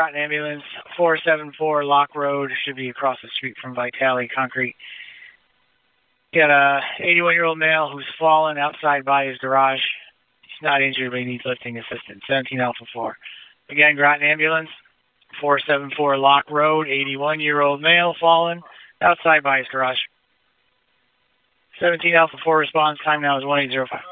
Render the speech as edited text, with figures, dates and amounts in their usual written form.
Groton Ambulance, 474 Lock Road. Should be across the street from Vitale Concrete. Got a 81-year-old male who's fallen outside by his garage. He's not injured, but he needs lifting assistance. 17 Alpha 4. Again, Groton Ambulance, 474 Lock Road, 81-year-old male fallen outside by his garage. 17 Alpha 4 response. Time now is 1805.